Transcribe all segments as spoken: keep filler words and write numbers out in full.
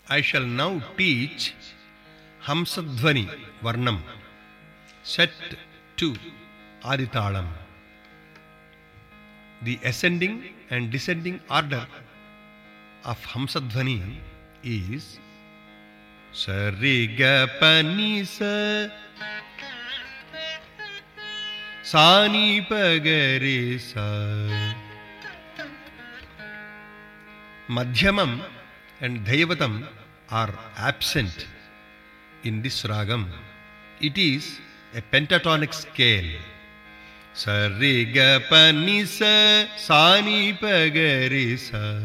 I shall now teach Hamsadhvani Varnam, set to Aditalam. The ascending and descending order of Hamsadhvani is Sarigapani Sani Pagarisa. Madhyamam and Dhaivatam are absent in this ragam. It is a pentatonic scale. Sarigapani Sani Pagarisa.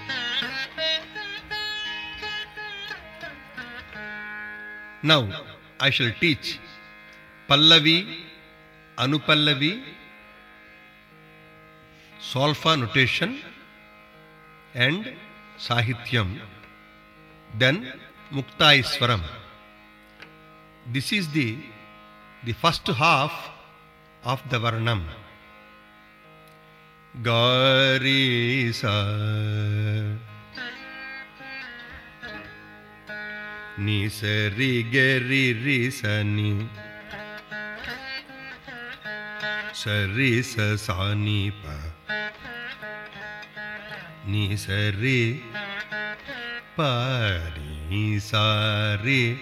Now I shall teach Pallavi, Anupallavi, solfa notation and Sahityam, then Muktaiswaram. This is the, the first half of the Varnam. Garisa Ni Sari Gari Risani Sari Sani Pa Ni Sari Pa Ni Sari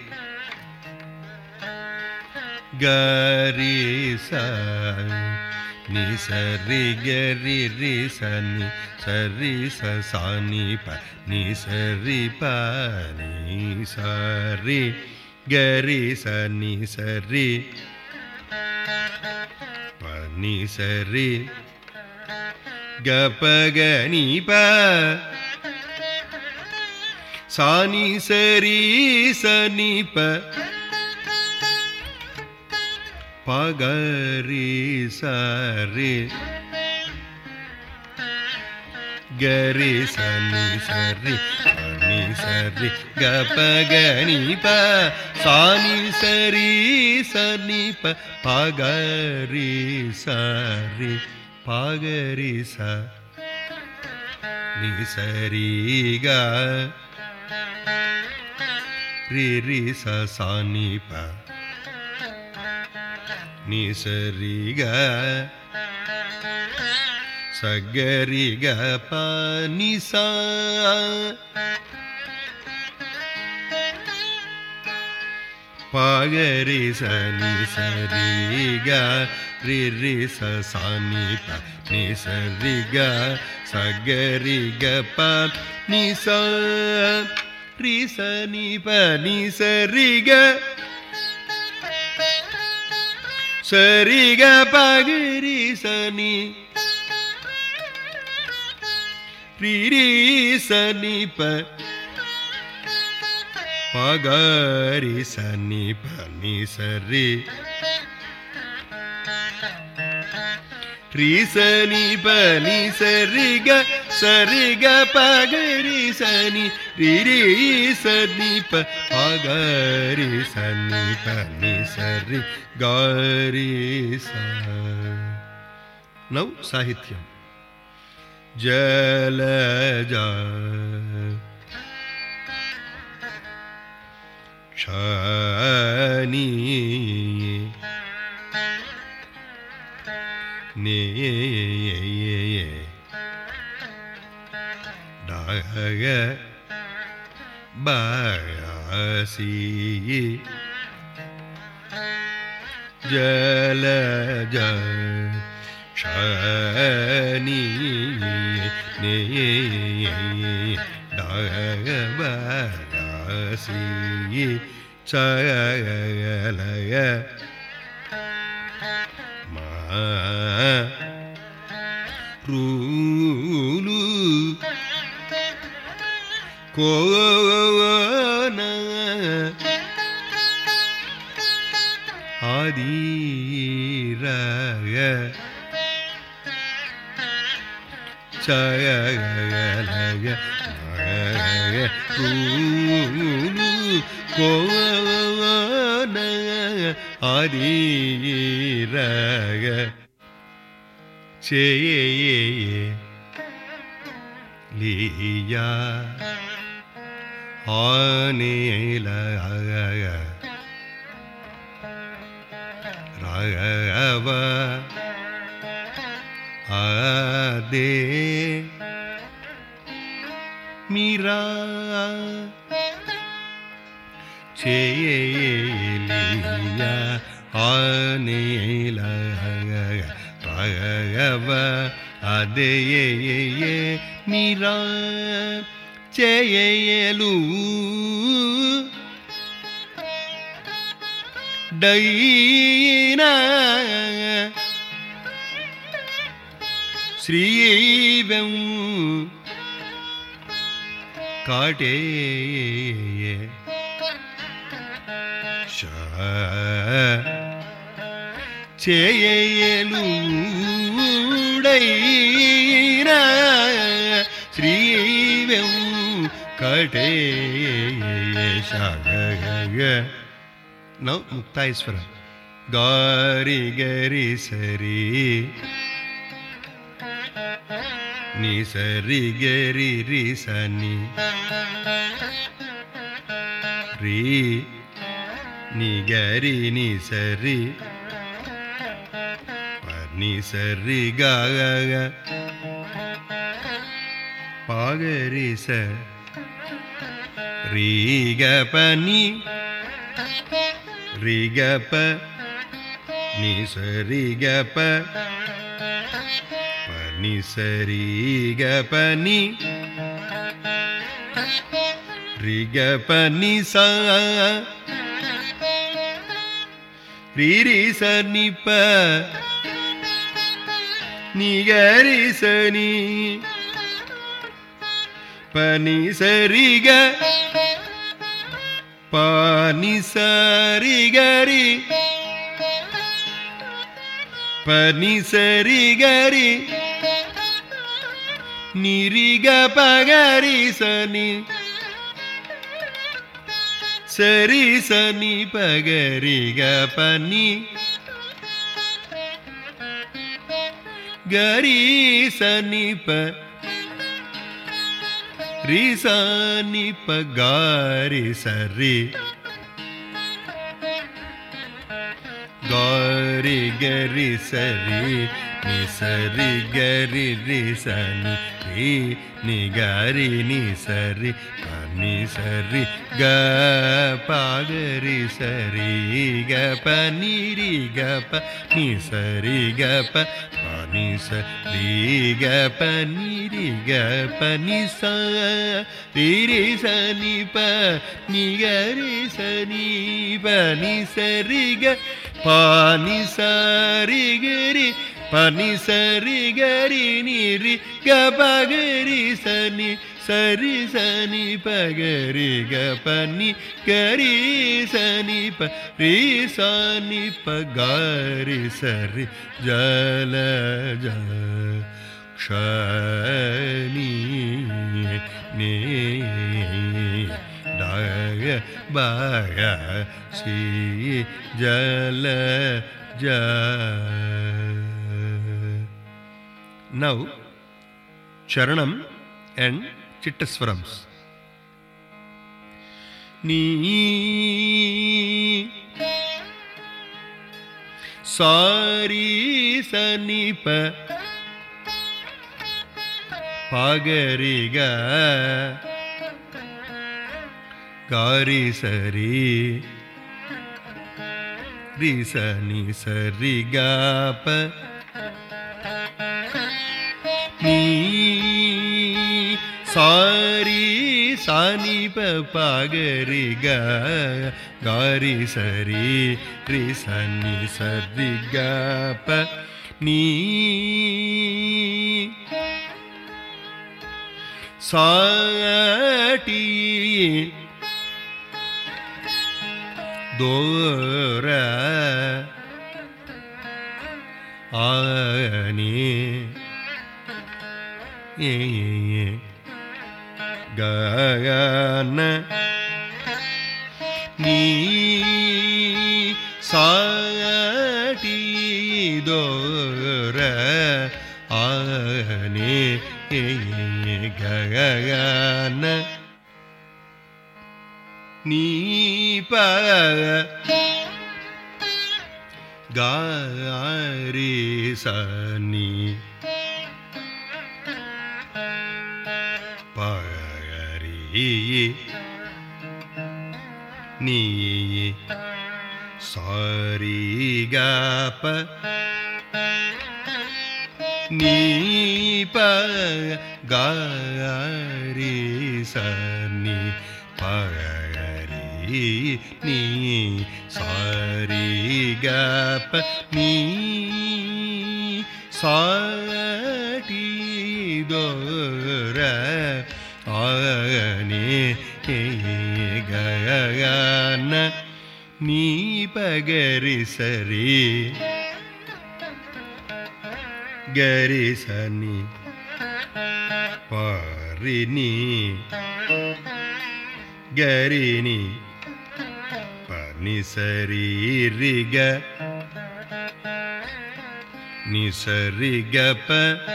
Gari Sa Ni Sari Gari Risani Sari Sani Pa Ni Sari Pa Ni Sari Gari Sani Sari Pa Ni Sari Ga Pa Ga Ni Pa Sani Sari Sani Pa Pa Ga Ri Sa Re Ga Re Sa Ni Sa Re Pa Ni Sa Re Ga Pa Ga Ni Pa Sa Ni Sa Ri Sa Ni Pa Pa Ga Ri Sa Re Pa Ga Ri Sa Ni Sa Ri Ga Ri Ri Sa Sa Ni Pa Ni Sa Ri Ga Sa Ga Ri Ga Pa Ni Sa Pa Ga Ri Sa Ni Sa Ri Ga Ri Ri Sa Sa Ni Pa Ni Sa Ri Ga Sa Ga Ri Ga Pa Ni Sa Ri Sa Ni Pa Ni Sa Ri Ga Sa Ri Ga Pa Ga Ri Sa Ni Ri Ri Sa Ni Pa Pa Ga Ri Sa Ni Pa Ni Sa Ri Ri Sa Ni Pa Ni Sa Ri Ga Sa Ri Ga Pa Ga Ri Sa Ni Ri Ri Sa Ni Pa Pa Ga Ri Sa Ni Pa Ni Sa Ri Ga Ri Sa. Now Sahityam. Jalaja Chani Ne Daga Basi Jalaja Chani Ne Daga Basi Chalaya Ma Rulu Kona Adiraga Chalaya Rulu Kona Adiraga Che Liya ஆனேல Raghava ஆதே Meera சேலியா ஆனேல Raghava ஆதே Meera சேயலு டைனா ஸ்ரீவம் காட்டே சேயலு டைனா ஸ்ரீவம் காட்டே ஷாக. Now Muktaiswara. Gari gari sari ni sari gari ri sani ri ni gari ni sari pa ni sari ga ga ga pa gari sa ri ga pa ni ri ga pa ni sa ri ga pa pa ni sa ri ga pa ni ri ga pa ni sa ri ri sa ni pa ni ga ri sa ni pa ni sa ri ga pa ni sa ri ga ri pa ni sa ri ga ri ni ri ga pa ga ri sa ni sa ri sa ni pa ga ri ga pa ni ga ri sa ni pa ri sa ni pa ga ri sa ri ga ri ga ri sa ri ni sa ri ga ri ri sa ni ri ni ga ri ni sa ri pa ni sa ri ga pa ga ri sa ri ga pa ni ri ga pa ni sa ri ga pa pa ni sa ri ga pa ni ri ga pa ni sa ri ri sa ni pa ni ga ri sa ni pa ni sa ri ga pa ni sa ri ga ri pa ni sa ri ga ri ni ri ga pa ga ri sa ni sa ri sa ni pa ga ri ga pa ni ga ri sa ni pa ri sa ni pa ga ri sa ri jala ja shani ni da ba ga si jala ja. Now Charanam and Chittaswarams. Ni sari sa ni pa pa ga ri ga ga ri sa ri ri sa ni sa ri ga pa ni sari sa ni pa pa ga ri ga ga ri sa ri ri sa ni sa ri ga pa ni sa ti do ra a ni ye ye ga na ni sa ti do ra a ni ye ye ga na நீ ப காரி சனி பகரி நீ sorry கப நீ ப காரி சனி பகரி நீ sorry கப நீ சாடி தோர ஆனே கன நீ பகரி சரி கரி சனி பரினி கரினி பனி சரி ரிக நி சரி கப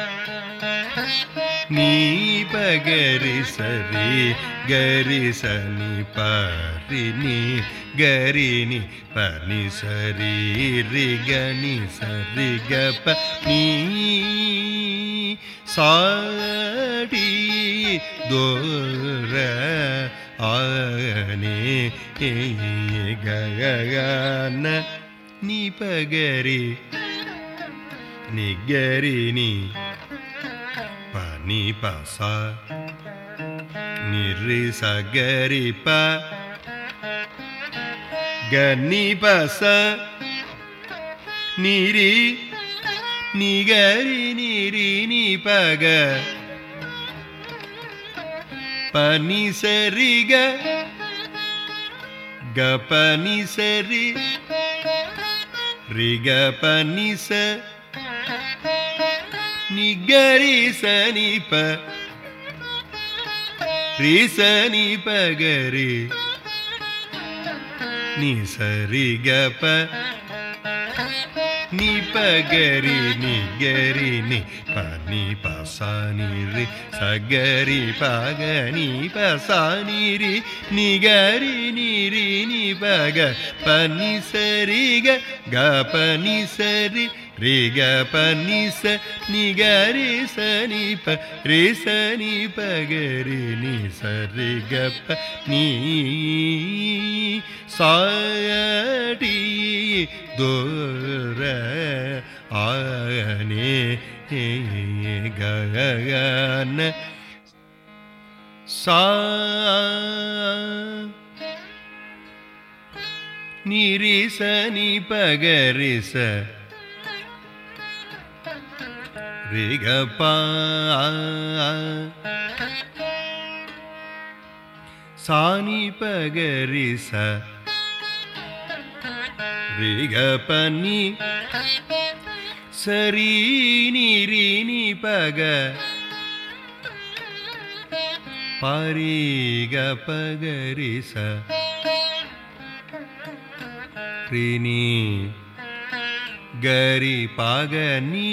நீ பகரி சரி கரி சனி பரினி கரினி பனி சரி ரிக நி சரி கப நீ சாடி தோர ஆனே கன நீ பகரி நிகரினி பனி பச நிரி சகரி ப கனி பச நிரி நிகரி நிரி நி பக பனி சரி க க பனி சரி ரிக பனி ச நிகரி சனி ப ரி சனி பகரி நி சரி கப நீ பகரி நிகரி நி பனி பசானி ரி சகரி பக நீ பசானி ரி நிகரி நிரி நி பக பனி சரி க க பனி சரி ரி க பனி ச நிகரி சனி ப ரி சனி பகரி நி சரி கப நீ சாடி தோர ஆனே கன சா நிரி சனி பகரி ச ரி க ப சானி பகரி ச ரி க பனி சரி நிரி நி பக பரி க பகரி ச ரி நி கரி பக நீ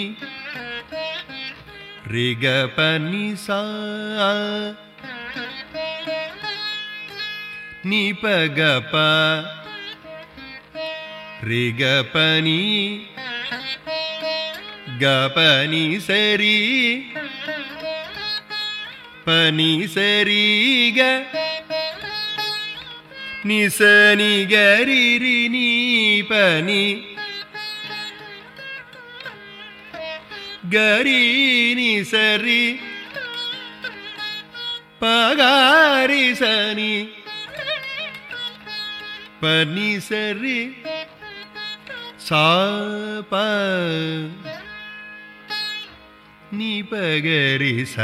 ரி க பனி சா நீ பக ப ரி க பனி க பனி சரி பனி சரி க நி சனி கரி ரி நீ பனி கரி நி சரி பகாரி சனி பனி சரி சா ப நீ பகரி ச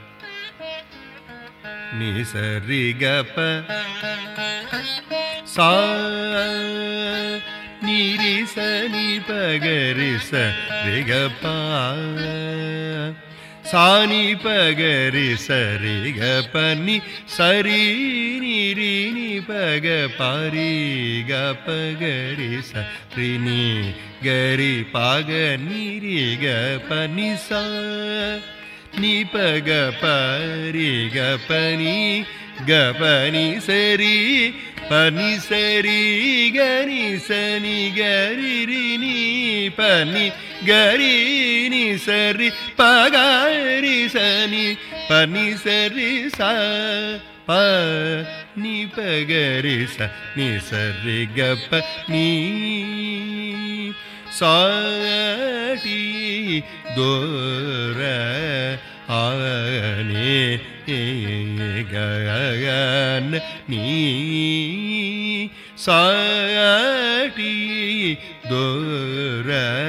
நீ சரி க ப சா நீரி சனி பகரி ச ரி க ப சானி பகரி சரி க பனி சரி நிரி நி பக பரி க பகரி சரி நி கரி பக நிரி க பனி ச நி பக பரி க பனி க பனி சரி பனி சரி கரி சனி கரி ரினி பனி கரி நி சரி பகரி சனி பனி சரி ச ப நீ பகரி ச நீ சரி கப்ப நீ சாடி தோர ஆனே கன நீ சாடி தோர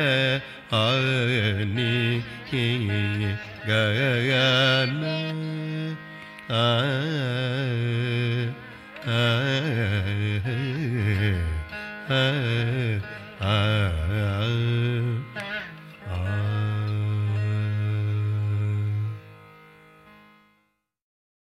ஆனே கன ஆ